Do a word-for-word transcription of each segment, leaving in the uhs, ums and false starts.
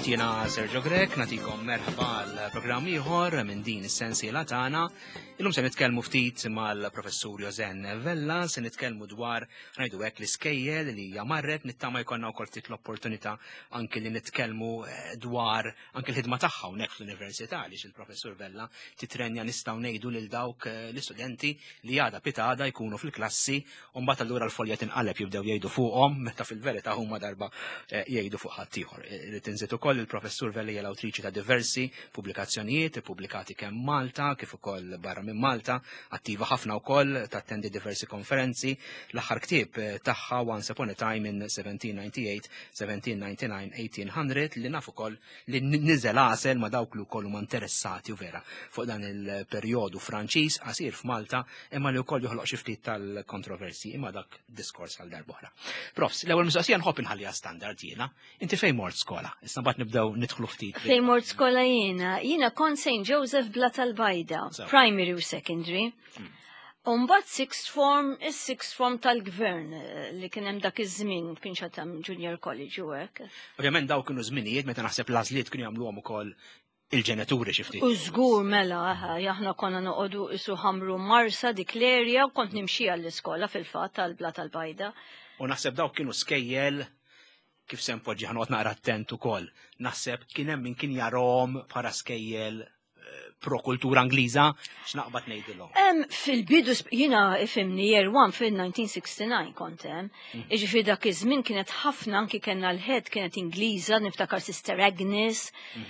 jiena Sergio Grek, nagħtikom merħba l-programm ieħor minn din is-sensiela tagħna. Illum se nitkellmu ftit mal-professur Josen Vella, se nitkellmu dwar ngħidu hekk l-iskejjel li hija marret, nittama jkollna wkoll ftit l-opportunità anke li nitkellmu dwar anke l-ħidma tagħha hawnhekk fl-Università għaliex il-professur Vella titrenja nistgħu ngħidu lil dawk l-istudenti li għada pitada jkunu fil-klassi u mbagħad allura l-folja tinqaleb jibdew jgħidu fuqhom meta fil-verità huma darba jgħidu fuq ħadd ieħor. Irid inżid ukoll il-professur Vella hija l-awtriċi ta' diversi pubblikazzjonijiet ippubblikati kemm Malta kif ukoll barra minn Malta, attiva ħafna wkoll tattendi diversi konferenzi. L-aħħar ktieb tagħha Once Upon a Time in seventeen ninety-eight, seventeen ninety-nine, eighteen hundred li naf ukoll li niżel għasel ma' dawk li wkoll huma interessati u vera fuq dan il-perjodu Franċiż qasir f'Malta imma li wkoll joħloq xi ftit tal-kontroversi imma dak diskors għal darba oħra. Profs, l-ewwel mistoqsija nħobb inħallija standard jiena. Inti fejn mort skola? Issa mbagħad nibdew nidħlu ftit. Fejn mort skola jiena? Jiena kont Saint Joseph Bla tal-Bajda, primary u secondary. Umbat sixth form, is-sixth form tal-gvern li kien hemm dak iż-żmien kien xatam junior college u hekk. Ovvjament daw kienu żminijiet meta naħseb l-għażliet kienu jagħmluhom ukoll il-ġenituri xi ftit. U żgur mela aħa, aħna konna noqogħdu isu ħamru Marsa dik l-erja u kont nimxi għall-iskola fil-fatt tal-Bla tal-Bajda. U naħseb dawk kienu skejjel kif se npoġġi ħanqod naqra attent ukoll. Naħseb kien hemm min kien jarahom bħala skejjel pro-kultura Angliża, x'naqbad ngħidilhom. Hemm fil-bidu jiena ifhimni year one fil-nineteen sixty-nine kont hemm. Jiġifieri dak iż-żmien kienet ħafna anki kellna l-head kienet Ingliża, niftakar Sister Agnes.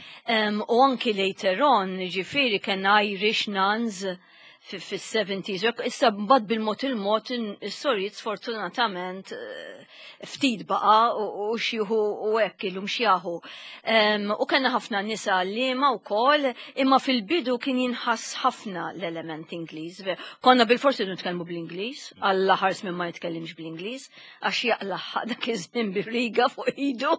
U anki later on, jiġifieri kellna Irish nuns fis-seventies. Issa mbagħad bil-mod il-mod is-sorijiet sfortunatament ftit baqa' u xieħu u hekk ilhom xjaħu. U kellna ħafna nisa għalliema wkoll, imma fil-bidu kien jinħass ħafna l-element Ingliż. Konna bil-forsi nitkellmu bl-Ingliż, għall-aħħar żmien ma jitkellimx bl-Ingliż għax jaqlaħ dak iż-żmien bir-riga fuq idu.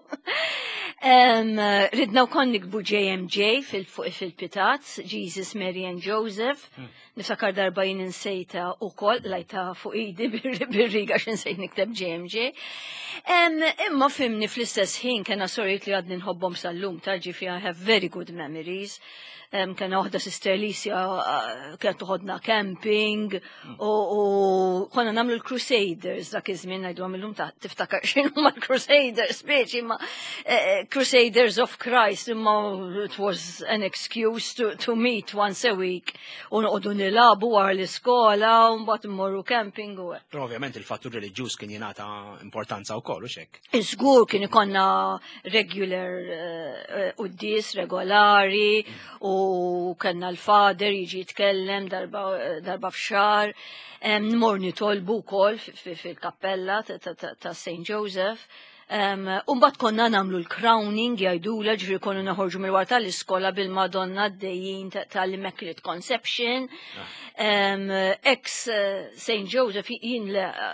Ridna wkoll nikbu J M J fil-Pitazz, Jesus, Mary and Joseph. Niftakar darba jien insejta wkoll lajta fuq idi bir-riga x'insejt nikteb J M J. Imma fimni fl-istess ħin kena sorijiet li għadni nħobbhom sal-lum tarġifi I have very good memories. Kena waħda Sister Alicia kienet toħodna camping u konna nagħmlu l-Crusaders dak iż-żmien ngħidulhom illum tiftakar x'inhu mal-Crusaders speċi imma Crusaders of Christ imma it was an excuse to, to meet once a week u noqogħdu nilagħbu wara l-iskola u mbagħad immorru camping u hekk. Però ovvjament il-fattur reliġjuż kien jingħata importanza wkoll u x'hekk. Iżgur kien ikollna regular qudies regolari u u kanna l-fader jiġi jitkellem darba, darba f'xar, nmor nitolbu wkoll fil-kappella ta' Saint Joseph. Umbat konna namlu l-crowning jgħidula ġifiri konna naħorġu mill-war tal-iskola bil-Madonna d-dejjin tal-Immaculate Conception. Ex Saint Joseph jien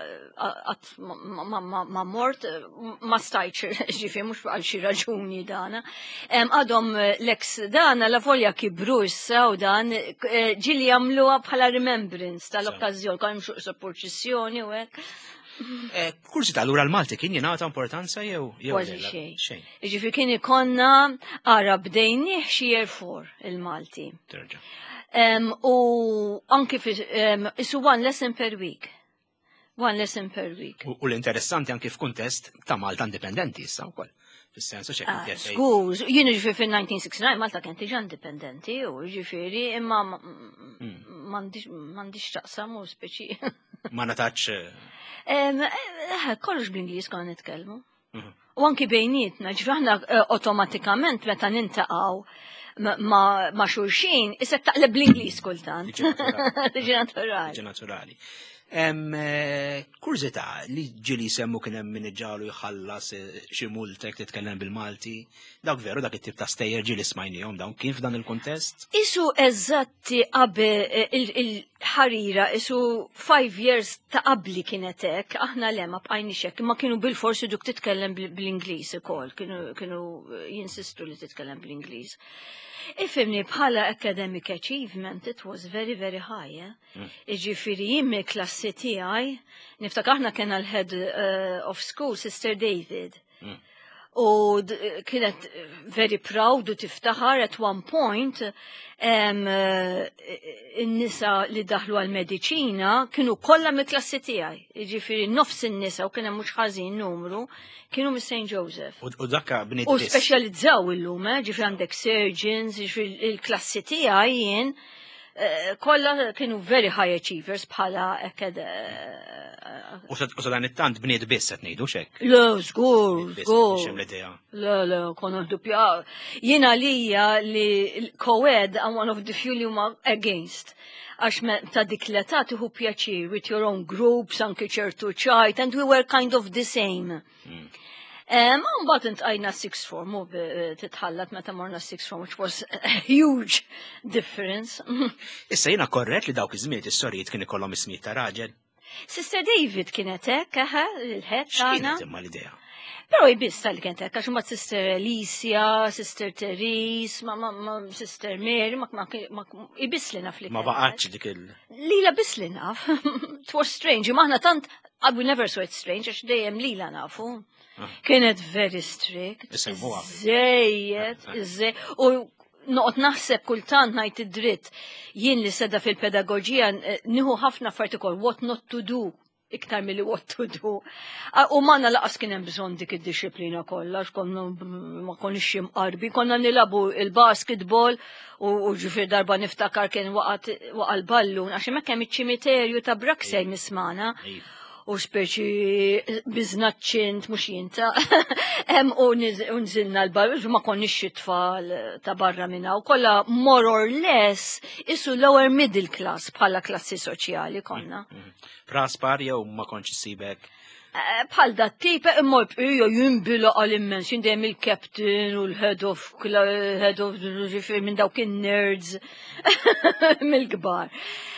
ma mort ma stajċ ġifiri mux għal xi raġuni dana. Għadhom l-ex dana la volja kibru issa u dan ġili jamluha bħala remembrance tal-okkazjon konna mxuq s-purċissjoni u hekk. Kursita allura l-Malti kien jingħata importanza jew jew kważi xejn. Jiġifieri kien ikonna ara bdejnieh xi year four il-Malti. Terġa'. U anki isu one lesson per week. One lesson per week. U l-interessanti anki f'kuntest ta' Malta indipendenti issa wkoll. Fis-sensu x'hekk Skuż, jien ġifieri fil-nineteen sixty-nine Malta kienet diġà indipendenti u ġifieri imma m'għandix taqsam u speċi. Ma natax kollox bl-Ingliż konna nitkellmu. U anki bejnietna, ġifieri aħna awtomatikament meta nintaqgħu ma' xulxin, issa taqleb bl-Ingliż kultant. Tiġi naturali. Tiġi naturali. Kurzita li ġili semmu kien hemm min iġġalu jħallas xi multek titkellem bil-Malti, dak veru dak it-tip ta' stejjer ġili smajnihom dawn kien f'dan il-kuntest? Isu eżatti qabel il-ħarira isu five years ta' qabli kienet hekk, aħna le ma bqajniex hekk, imma kienu bil-forsi duk titkellem bl-Ingliż ukoll, kienu jinsistu li titkellem bl-Ingliż. Ifimni bħala academic achievement, it was very, very high. Iġifiri jimmi klassi tiegħi, niftak aħna kena l-head of school, Sister David. U kienet very proud u tiftaħar at one point in-nisa li daħlu għal-mediċina kienu kollha mill-klassi tiegħi. Jiġifieri nofs in-nisa u kien hemm mhux ħażin numru kienu mis Saint Joseph. U dakka bniet U speċjalizzaw illum, ġifieri għandek surgeons, ġifieri il-klassi tiegħi jien kollha kienu very high achievers bħala eked. U sa dan it-tant bniet biss qed ngħidu x'hekk. Le, żgur, żgur. Xem l-idea. Le, le, konna dupja. Jiena lija li co-ed I'm one of the few li huma against. Għax ta' dik l-età tieħu pjaċir with your own groups, anke ċertu ċajt, and we were kind of the same. Ma mbagħad intqajna sixth form u titħallat meta morna sixth form, which was a huge difference. Issa jiena korrett li dawk iż-żmiet is-sorijiet kien ikollhom ismijiet ta' raġel. Sister David kienet hekk, eħe, il-ħed tagħna. X'kienet imma l-idea? Però jbissa li kienet hekk, għax ma Sister Alicia, Sister Therese, ma ma Sister Mary, ma ma jbiss li naf li. Ma baqgħetx dik il. Lila biss li naf. It was strange, imma aħna tant I will never saw it strange għax dejjem lila nafu. Kienet very strict. Żejjed, żej. U noqgħod naħseb kultant ngħid id-dritt jien li seda fil-pedagogija nieħu ħafna fartikol what not to do iktar milli what to do. U manna laqas kien hemm bżonn dik id-disciplina kollha konna ma konniex imqarbi, konna nilabu il-basketball u ġifier darba niftakar kien waqgħet waqa' l-ballun għax hemmhekk hemm iċ-ċimiterju ta' Braxej mismana. U speċi biznaċċint mhux jinta. Hemm u nżilna l-ball ma konniex tfal ta' barra minna u kollha more or less isu lower middle class bħala klassi soċjali konna. Praspar jew ma kontx sibek? Bħal dat tip imma jibqiju jinbilu għal-immens, jindem il-captain u l-head of head of minn dawk in-nerds mill-kbar.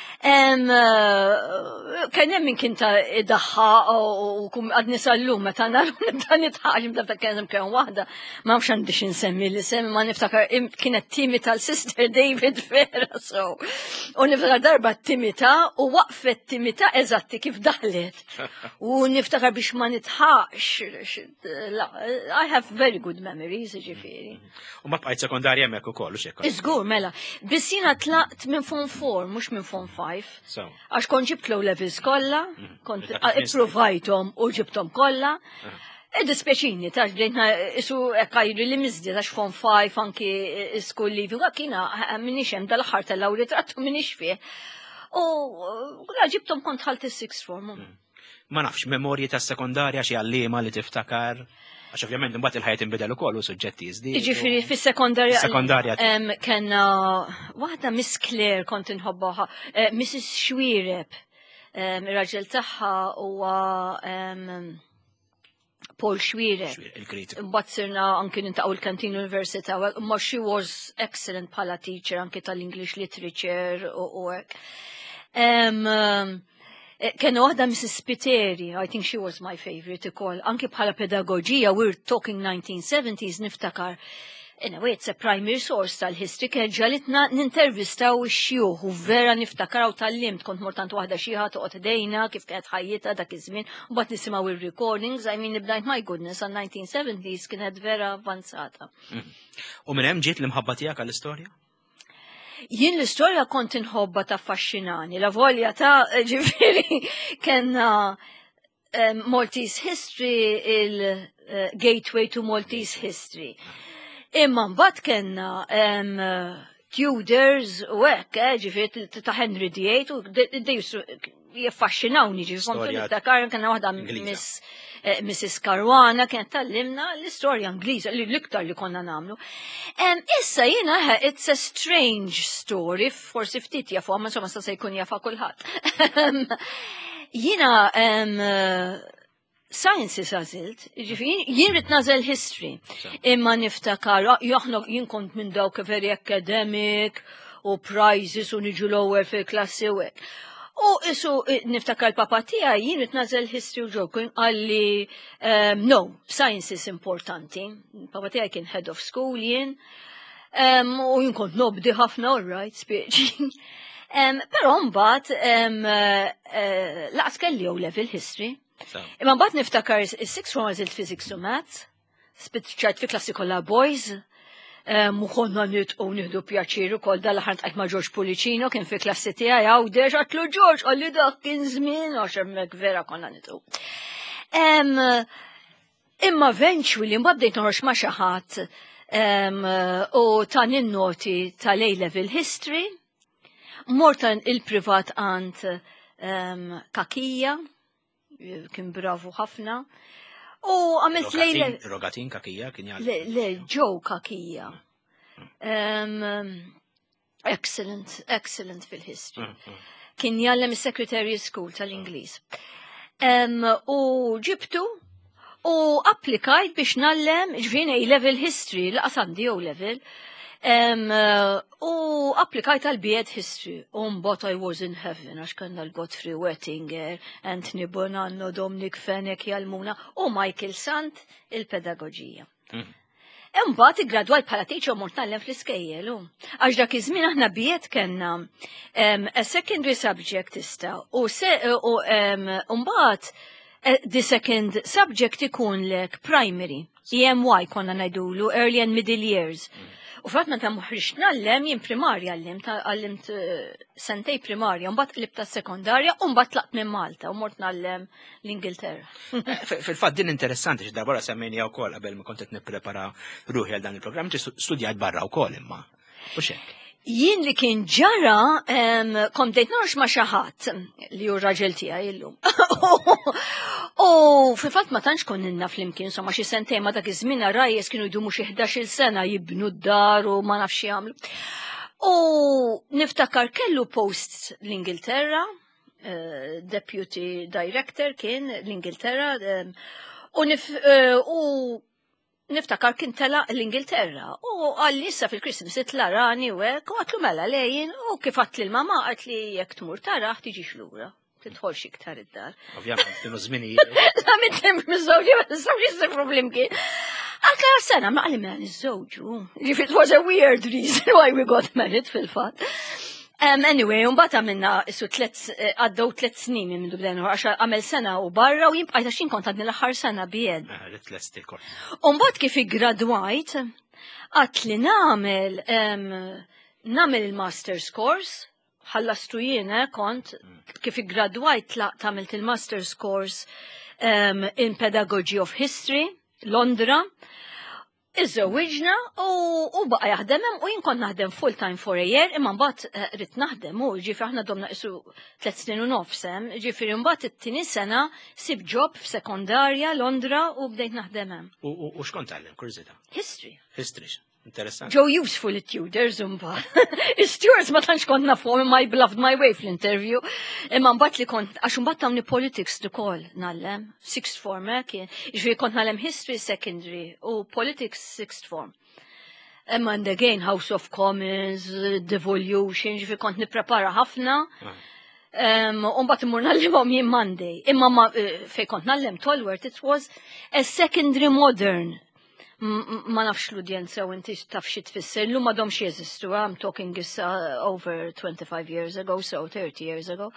Kien hemm min kien ta' idaħħa u għad nisallum meta naru nibda nitħaġ meta kien hemm kien waħda ma nafx għandix insemmi l-isem ma niftakar kienet timi tal-Sister David vera so. U niftakar darba t-timita u waqfet timita eżatti kif daħlet. U niftakar biex ma nitħax. I have very good memories, ġifieri. U ma bqajt sekondarja hemmhekk ukoll u xekk. Iżgur mela, biss jiena tlaqt minn form four mhux minn form five. Għax kont ġibt low levels kollha, kont ipprovajthom u ġibthom kollha. Ed ispeċini tax bdejna isu ekkajri li miżdi tax form five anki school leaving, għak jiena minix hemm dal-aħħar tal-lawri trattu minix fih. U ġibthom kont ħalt is-sixth form. Ma nafx memorji tas-sekondarja xi għalliema li tiftakar. Għax ovvjament imbagħad il-ħajja tinbidel ukoll u suġġetti jiżdiedu. Jiġifieri fis-sekondarja. Sekondarja. Kellna waħda Miss Claire kont inħobbaha, Missus Xwireb. Ir-raġel tagħha huwa Paul Xwireb. Il-kritiku. Imbagħad sirna anke nintaqgħu l-Kantin Università, imma she was excellent bħala teacher anke tal-English literature u hekk. Kena waħda Missus Spiteri, I think she was my favorite ukoll. Anki bħala pedagogija, we're talking nineteen seventies, niftakar. Anyway, it's a primary source tal-history, ġalitna nintervistaw ix-xjuħ u vera niftakar u tal-limt, kont mortant waħda xieħa toqgħod dejna kif kienet ħajjita dak iż-żmien, u mbagħad nisimgħu ir-recordings, I mean nibdajt my goodness, għal nineteen seventies kienet vera avanzata. U minn hemm ġiet l-imħabba tiegħek għall-istorja? Jien l-istorja kont inħobba ta' affaxxinani, la volja ta' ġifieri kena Maltese history, il-gateway to Maltese history. Imma mbagħad kena Tudors u hekk, ġifieri ta' Henry the eighth u jaffaxxinawni ġifieri kont niftakar kena waħda miss Missus Caruana kienet tallimna l-istorja Ingliża l-iktar li konna nagħmlu. Issa jiena it's a strange story, forsi ftit jafu, ma insomma se jkun jafa kulħadd. Jiena sciences għażilt, jien rid nażel history. Imma niftakar aħna jien kont minn dawk very academic u prizes u niġu l-ewwel fil-klassi u hekk. U isu niftakar l-papa tiegħi jien rid nażel history u joking għalli no, science is importanti. Papa tiegħi kien head of school jien. U jien kont nobdi ħafna all right, speċi. Però mbagħad laqas kelli jew level history. Imma mbagħad niftakar is-sixth form għażilt physics u maths. spiċċajt fi klassi kollha boys. U konna nitqu nieħdu pjaċir ukoll dal-aħħar tqajt ma' George Pulicino kien fi klassi tiegħi għawdex għatlu George għalli dak kien żmien għax hemmhekk vera konna nitqu. Imma eventually mbagħad bdejt noħroġ ma' xi ħadd u tan in-noti tal-A-level history, mort il-privat għand Kakija, kien bravu ħafna. U għamilt lejla. Rogatin Kakija kien jgħal. Le, Joe Kakija. Excellent, excellent fil-history. Kien jgħallem il-Secretary School tal-Ingliż. U ġibtu u applikajt biex nallem ġvien A-level history, laqas għandi O-level, u applikajt għal B Ed history. Um, but I was in heaven, għax kanna l-Godfrey Wettinger, Anthony Bonanno, Dominic Fenech jalmuna, u Michael Sant, il-pedagogija. Imbagħad igradwajt bħala teacher mort nallem fl-iskejjel. Għax dak iż-żmien aħna B Ed kellna a secondary subject issa, u mbagħad the second subject ikun lek primary, E M Y konna ngħidulu, early and middle years. U frat meta muħriġ nallem jien primarja għallimt, għallimt sentej primarja, mbagħad libta sekondarja, u mbagħad tlaqt minn Malta u mort nallem l-Ingilterra. Fil-fatt din interessanti x'dar barra semmejnija wkoll qabel ma kont qed nipprepara ruħi għal dan il-programm, inti studjajt barra wkoll imma. U x'hekk? Jien li kien ġara, kom dejt norx ma' xi ħadd li hu raġel tiegħi illum. U fil-fatt ma tantx konninna flimkien, insomma xi sentejn ma dak iż-żmien rajjes kienu jdumu xi ħdax-il sena jibnu d-dar u ma nafx jagħmlu. U niftakar kellu post l-Ingilterra, deputy director kien l-Ingilterra, u niftakar kien tela l-Ingilterra. U għalli issa fil-Christmas it-larani u hekk, u għatlu mela lejn, u kif għatli l-mama għatli jekk tmur taraħ tiġix lura. Tidħolx iktar id-dar. Ovvjament, kienu żminijiet. La mittem miż-żewġi, ma nistax jisir problem kien. Għakla sena ma għalli mela niż-żewġu. It was a weird reason why we got married fil-fatt. Um, anyway, un-bat għamilna issu għaddaw tlet snin minn dubdenu, għax għamil sena u barra u jimbqajta xin kont għadni l-axar sena bied. Un-bat kif i-graduajt, għat li namel, um, namel il-master's course, ħallastu jiena kont kif i-graduajt tamilt il-master's course um, in Pedagogy of History, Londra, Iżżewwiġna u baqa jaħdem u jien kont naħdem full time for a year, imma mbagħad rid naħdem u ġifieri aħna domna isu tliet snin u nofsem, ġifieri mbagħad it-tieni sena sib job f'sekondarja Londra u bdejt naħdem hemm. U x'kont tagħlem, kurżità? History. History. Interessanti. Ġew useful it-tutors imbagħad. Is-stewards ma tantx kont nafhom imma I bluffed my way fl-interview. Imma mbagħad li kont għax imbagħad tawni politics ukoll nagħlem, sixth form hekk, jiġifieri kont nagħlem history secondary u politics sixth form. Imma and again House of Commons, devolution, ġifieri kont nipprepara ħafna. U mbagħad imur nagħlimhom jien Monday. Imma fejn kont nagħlem Tolworth it was a secondary modern. Ma nafx l-udjenza u inti taf xi tfisser, l-lum m'għadhomx jeżistu, I'm talking is uh, over twenty-five years ago, so thirty years ago.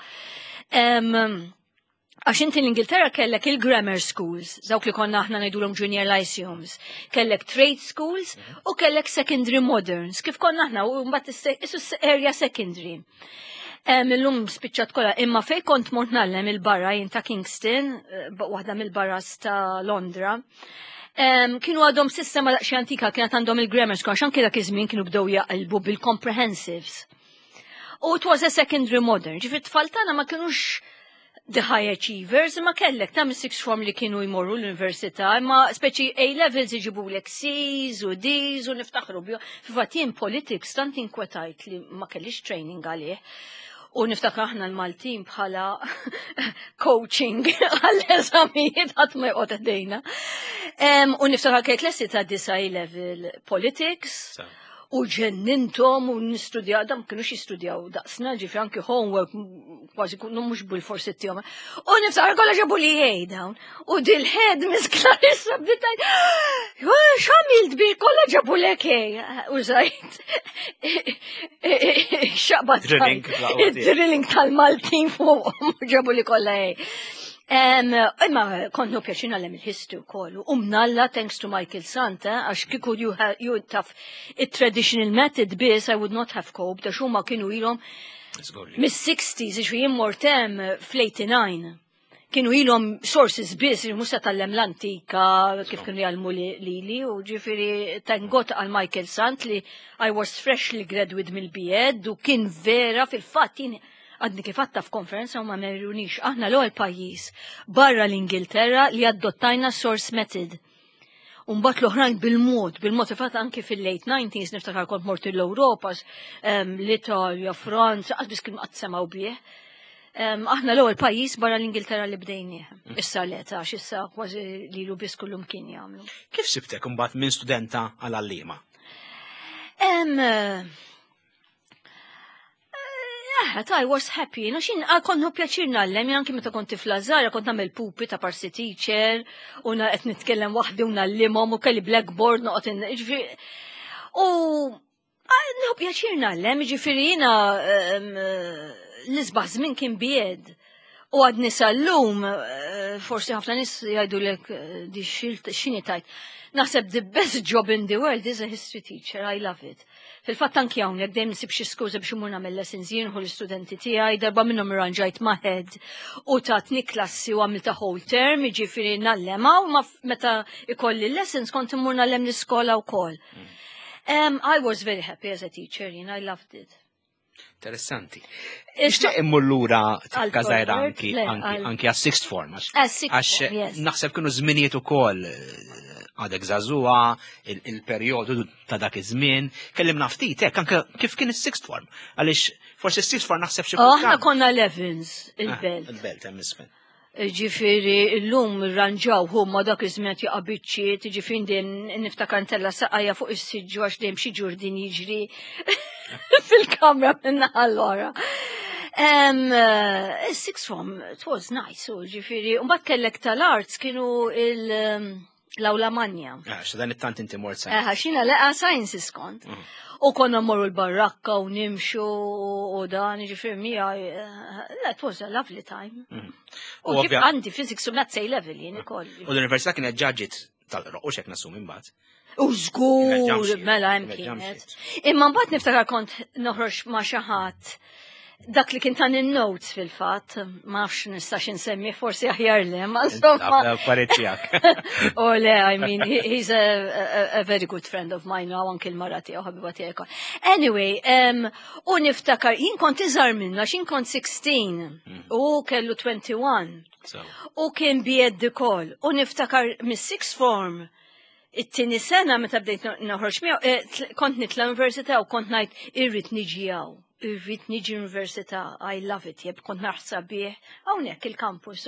Għax inti l-Ingilterra kellek il-grammar schools, dawk li konna aħna ngħidulhom junior lyceums, kellek trade schools u kellek secondary moderns, kif konna aħna u mbagħad isu area secondary. Illum spiċċat kollha, imma fejn kont mort nagħlem il-barra jien ta' Kingston, waħda mill-barras ta' Londra. Um, kienu għadhom sistema daqxie antika, kienet għandhom il-grammar school, għaxan kida kizmin kienu bdew jaqilbu bil-comprehensives. U it was a secondary modern, ġifir tfaltana ma kienux the high achievers, ma kellek tam sixth form li kienu jmorru l-università, ma speċi A-levels iġibu l C's u D's u niftaħru bju. Fifatin politics tant inkwetajt li ma kellix training għalih. U niftakar aħna l-Maltin bħala coaching għall-eżamijiet għat ma jqot għaddejna. U niftakar kajt lessi ta' disa level politics, u ġennintom u nistudjaw, dam kienu xistudjaw daqsna ġifri anki homework, kważi kunu mux bil-forsi t-tijom. U niftakar kolla ġabu li jgħid dawn. U dil-ħed mis Clarissa bditajt, xamilt bil kolla ġabu li kej. U zajt, xaqbat drilling tal-Maltin fuq ġabu li kolla jgħid. Imma konnu pjaċina l-em il-history kollu. Umnalla, thanks to Michael Santa, għax kiku you taf il-traditional method bis, I would not have coped, għax huma kienu ilhom mis-sixties, ix jien mortem fl-eighty-nine. Kienu ilhom sources bis, musa tal-lem l-antika, kif kienu jgħalmu li li, u ġifiri tangot għal Michael Sant li I was freshly graduated mill-B Ed u kien vera fil-fatt jien għadni kif għatta f'konferenza u ma merrunix, aħna l-għol pajis barra l-Ingilterra li adottajna source method. Umbat l-oħrajn bil-mod, bil-mod fat anki fil-late nineties niftakar kont mort l-Europa, l-Italja, Franza, għazbis kien għatsemaw bieħ. Aħna l-għol pajis barra l-Ingilterra li bdejni. Issa leta, issa kważi li lu bis kullum kien jgħamlu. Kif sibtek umbat minn studenta għal-allima? I was happy, no xin, konnu pjaċir nallem, janki meta konti fl-Azzara, kont namel pupi ta' parsi teacher, u qed nitkellem waħdi u nallimhom u kelli blackboard noqgħod ġifieri. U nħu pjaċir nallem, ġifieri jiena l-isbaħ żmien kien bied. U għad nisallum, forsi ħafna nis jgħidulek di xini tajt. Naħseb the best job in the world is a history teacher, I love it. Fil-fatt anki hawnhekk dejjem nisib xi skuża biex imur nagħmel lessons jienħu l-istudenti tiegħi, darba minnhom irranġajt maħed u tatni klassi u għamilta whole term, jiġifieri nallema u meta ikolli lessons kont imur nallem l-iskola wkoll. I was very happy as a teacher, you know, I loved it. Interessanti. Ixtieq immur lura kazajra anki anki għas sixth form. Għax naħseb kienu żminijiet ukoll għadek żagħżugħa il-perjodu ta' dak iż-żmien, kellimna ftit hekk anke kif kien is-sixth form. Għaliex forsi s-sixth form naħseb xi aħna konna elevens il-belt. Il-belt hemm isfel. Ġifieri llum irranġaw huma dak iż-żmien jaqa' biċċiet, ġifieri din niftakar ntella saqajja fuq is-siġġu għax dejjem xi ġurdin jiġri fil-kamra minna allora. Sixth form, it was nice, ġifieri. Mbagħad kellek tal-arts kienu l-awla manja. Għax dan it-tant inti mort sa. Eħa, xina leqa sciences kont. U konna morru l-barrakka u nimxu u dan, ġifieri mija, it was a lovely time. U kif għandi physics u maths A-level jien ikoll. U l-università kienet ġaġġit tal-roq u xek nasum imbagħad. U żgur, mela hemm kienet. Imma mbagħad niftakar kont noħroġ ma' xi ħadd dak li kien tan in-notes fil-fatt, ma nafx nistax insemmi forsi aħjar le, ma insomma. Pareċjak. Oh le, I mean, he's a, a, a very good friend of mine now, anke l-mara tiegħu ħabiba tiegħu. Anyway, um, u niftakar, jien kont iżgħar minnu, għax jien kont sixteen, u kellu twenty-one. U kien bied ukoll, u niftakar mis-sixth form, it-tieni sena meta bdejt noħroġ miegħu, kont nitla università u kont ngħid irrid niġi hawn. Irrid niġi università, I love it, jeb kont naħseb bih, hawnhekk il-campus.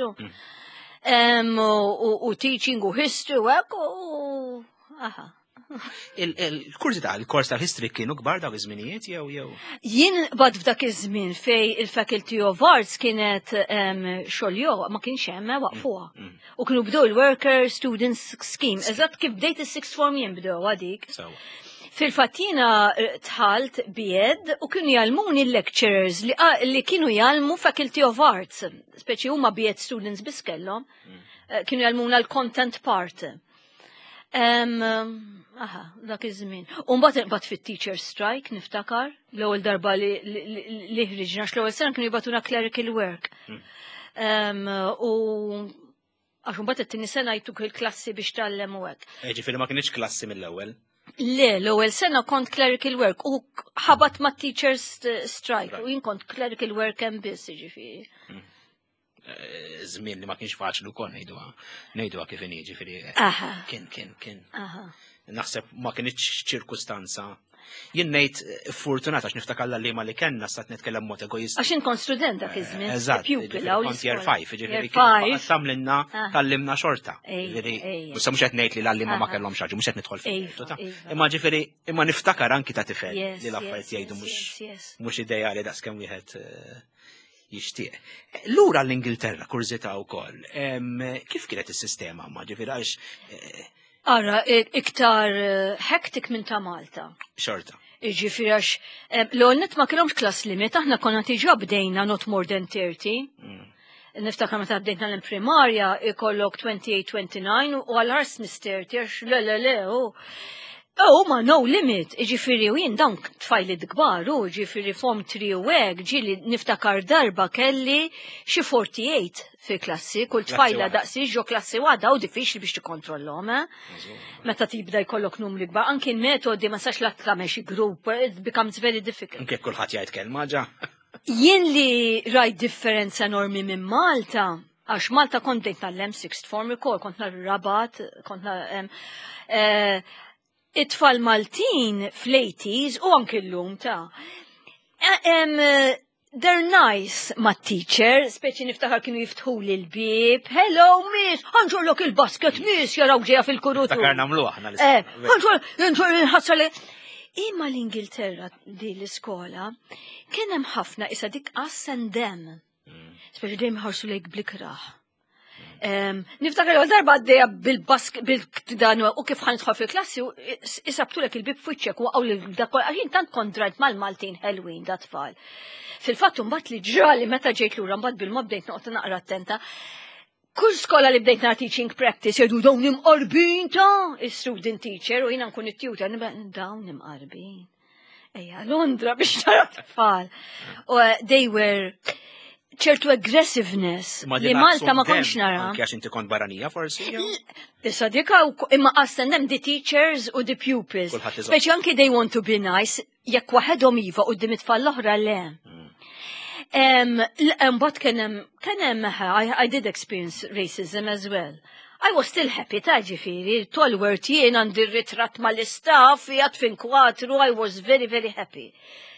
U teaching u history u hekk u aha. Il-kursi ta' il-kors tal-history kienu kbar dak iż-żminijiet jew jew? Jien bad f'dak iż-żmien fej il-Faculty of Arts kienet xogħol jew ma kienx hemm waqfuha. U kienu bdew il-Worker Students Scheme. Eżatt kif bdejt is-sixth form jien bdew għadik. Fil-fattina tħalt bied u kienu jgħalmuni l-lecturers li, li kienu jgħalmu Faculty of Arts, speċi huma bied students biss kellhom, kienu jgħalmuna l-content part. Um, aha, dak iż-żmien. U mbagħad imbagħad fit-teacher strike niftakar, l-ewwel darba li li ħriġna l-ewwel sena kienu jibgħatuna clerical work. Um, u għax mbagħad it-tieni sena jtuk il-klassi biex tgħallem u hekk. Ġifieri ma kienx klassi mill-ewwel. Le, l-ewwel sena kont clerical work u ħabat ma' teachers strike u jien kont clerical work hemm biss jiġifieri. Żmien li ma kienx faċli wkoll ngħiduha ngħiduha kif inhi jiġifieri. Kien kien kien. Naħseb ma kienx ċirkustanza. Jien ngħid fortunata għax niftakar l-għalliema li kellna stat nitkellem mod egoist. Għax inkun student dak iż-żmien. Eżatt. Kont year five, jiġifieri tamlilna tallimna xorta. Mhux mhux qed ngħid li l-għalliema ma kellhomx ħaġa, mhux qed nidħol fil Imma ġifieri imma niftakar anki ta' tifel li l-affarijiet jgħidu mhux mhux ideali daqskemm wieħed jixtieq. Lura l-Ingilterra kurżità wkoll. Kif kienet is-sistema ma ġifieri għax Ara, iktar hektik minn ta' Malta. Xorta. Ġifieri għax l-għolnet ma kellhomx class limit, aħna konna tiġa bdejna not more than thirty. niftakar meta bdejna l-primarja ikollok twenty-eight twenty-nine u għal-ħar smister tiex le le le u. Oh, ma no limit, ġifiri u jien dawn tfajli d-gbar u ġifiri form three u għek ġili niftakar darba kelli xi forty-eight fi klassi, kull tfajla daqsi ġo klassi għada u diffiċli biex tikkontrollhom, eh? Meta tibda jkollok numri kbar, anki metodi ma sax la tagħmel xi group, it becomes very difficult. Anke kulħadd jgħid kelma ġa. Jien li rajt differenza enormi minn Malta, għax Malta kont dejt nagħlem sixth form ukoll, kont nar-Rabat, kont it-tfal Maltin fl-eighties u anke llum ta' they're nice ma' teacher, speċi niftakar kienu jiftħu li l-bib, hello miss, ħanġorlok il-basket miss, jaraw ġeja fil-kurutu. Ftakar namlu aħna Eh, ħanġor il Imma l-Ingilterra di l-iskola kien hemm ħafna isa dik us and them. Speċi dejjem ħarsu lejk blikraħ. Niftakar għal darba għaddeja bil-bask, bil-ktidanu u kif ħanitħol fil-klassi u isabtulek il-bib fuċċek u għaw l-dakol, għaxin tant kontrajt mal-Maltin Halloween dat tfal. Fil-fattu mbat li ġrali meta ġejt lura mbat bil-mob bdejt noqta naqra attenta. Kull skola li bdejt nar teaching practice jgħidu dawn imqarbin ta' il-student teacher u jina nkun it-tutor, dawn imqarbin. Ejja, Londra biex tara tfal. They were ċertu aggressiveness li Malta ma konx nara. Għax inti kont barranija forsi? Issa dika imma għastendem the teachers u the pupils. Speċi anki they want to be nice, jekk waħedhom iva u d-dimit fall-oħra le. Mbagħad kien hemm I did experience racism as well. I was still happy ta' ġifieri, tolwert jien għandi ritratt mal-istaff, jgħat fin kwatru, I was very very happy.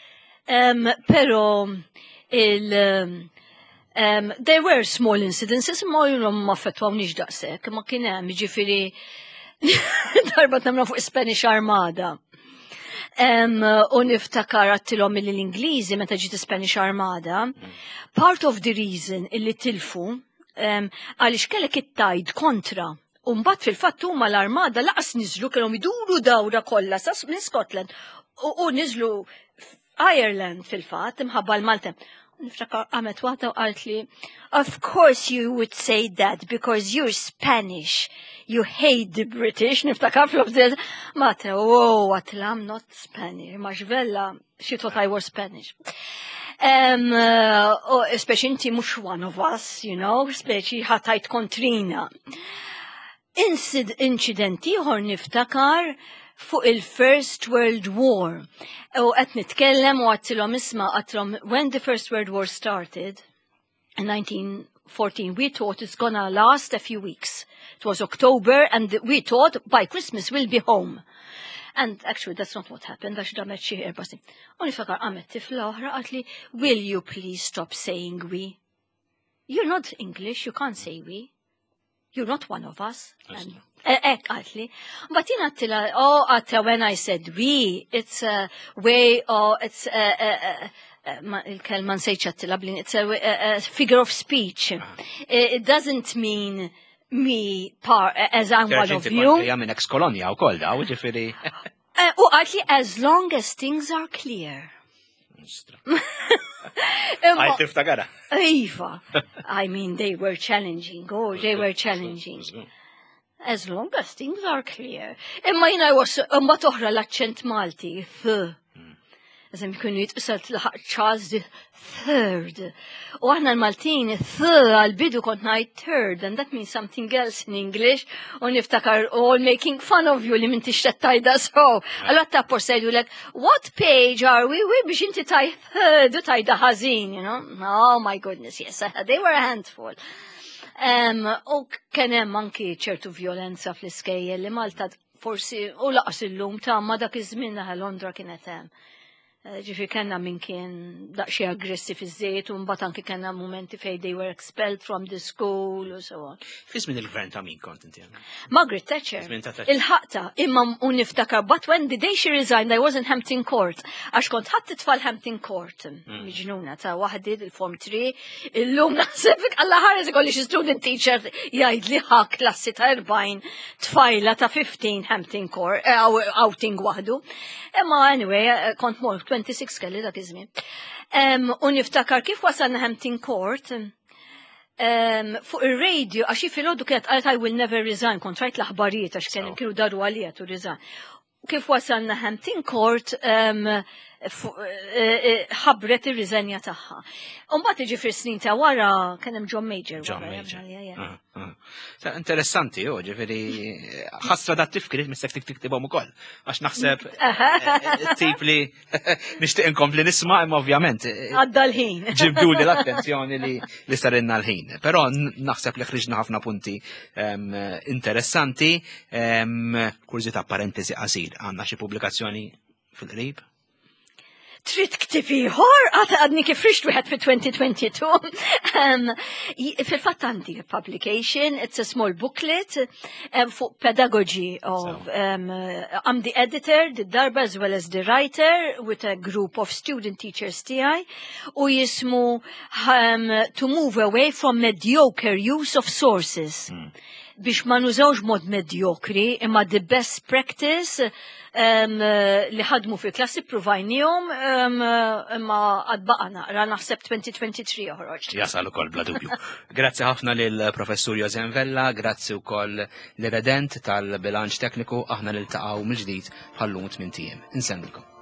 Pero il Um, there were small incidences, ma jilom ma fetwaw nix daqsek, ma kienem, ġifiri, darba namra fuq Spanish Armada. Um, u niftakar għattilom l-Ingliżi meta ġiet Spanish Armada, part of the reason illi tilfu, um, għalix kellek it-tajd kontra, u mbagħad fil-fatt huma l-Armada laqas niżlu kellhom iduru dawra kollha sa minn Scotland u, u niżlu Ireland fil-fatt imħabba l-Malta. Niftakar għamet wata u għalt li, of course you would say that because you're Spanish, you hate the British, niftakar fl-obdel, mata, oh, għatla, I'm not Spanish, maġvella, she thought I was Spanish. Um, uh, oh, speċi inti mux one of us, you know, speċi ħatajt kontrina. Incid incidenti ħor niftakar fuq il-First World War. U qed nitkellem u għattilhom isma' għattilhom when the First World War started in nineteen fourteen we thought it's gonna last a few weeks. It was October and we thought by Christmas we'll be home. And actually that's not what happened. Għax damet xi erba' snin. U nifakar għamet tifla oħra qalt li will you please stop saying we? You're not English, you can't say we. You're not one of us. And Ek, għatli. But jina għattila, oh, għatta, when I said we, it's a way, oh, it's a, il-kelman sejċ għattila, blin, it's a, a, a figure of speech. It doesn't mean me par, as I'm one of you. Jgħamin ex-kolonia u kol da, u ġifiri. U għatli, as long as things are clear. Għaj tiftakara. Iva. I mean, they were challenging, oh, they were challenging. As long as things are clear. Imma jina was, imma toħra l-accent Malti, th. Eżem kunu jitqisalt l-ħaq Charles the third. U aħna l-Maltin, th, għal-bidu kont najt third, and that means something else in English, u niftakar all making fun of you li minti xtettajda so. Allora ta' por sejdu like, what page are we? We biex inti taj third, u tajda ħazin, you know? Oh my goodness, yes, they were a handful. Um, u kenem anki ċertu violenza fl-iskejjel li Malta forsi u laqas il-lum ta' ma dak iż-żmien naħa Londra kienet hemm. Ġifi kena min kien daqxie aggressiv iż-żejt u mbagħad anki kena momenti fej they were expelled from the school u so on. Fis min il-gvern ta' min kont inti? Margaret Thatcher. Il-ħaqta imma u niftakar, but when the day she resigned I was in Hampton Court għax kont ħadd titfal Hampton Court. Miġnuna ta' waħdid il-form three illum naħseb alla ħares ikolli xi student teacher jgħidli ħa klassi ta' erbgħin tfajla ta' fifteen Hampton Court outing waħdu. Imma anyway kont mor twenty-six kelli dak iż-żmien. U niftakar kif wasalna Hampton Court, Um, fuq il-radio, għaxi fil-ħoddu kienet għalet I will never resign, kontrajt l-aħbarijiet, għax kienu kienu daru għalijiet u resign. U kif wasalna Hampton Court, um, ħabret ir-riżenja tagħha. Umbagħad tiġi fis-snin ta' wara kien hemm John Major. John Major. Interessanti, hu, ġifieri ħassra dat tifkir mistek tiktibhom ukoll. Għax naħseb tip li nixtieq inkompli nisma' imma ovvjament. Għadda l-ħin. Ġibduli l-attenzjoni li li sarinna l-ħin. Però naħseb li ħriġna ħafna punti interessanti. Kurżità parentesi qasir, għandna xi pubblikazzjoni fil-qrib? Trid ktib ieħor għadni kif rixt wieħed fi twenty twenty-two. Um, Fil-fatt għandi publication, it's a small booklet um, fuq pedagogy of um, I'm the editor, the darba as well as the writer with a group of student teachers tiegħi u jismu um, to move away from mediocre use of sources. Mm. Biex ma nużawx mod mediokri imma the best practice um, li ħadmu fil klassi provajnijom um, imma għadbaqa naqra naħseb twenty twenty-three uħroġ. Jasal ukoll bla dubju. Grazzi ħafna lil professur Jozen Vella, grazzi wkoll l-redent tal-bilanċ tekniku, aħna niltaqgħu mill-ġdid bħallum tmien tiem. Insemmilkom.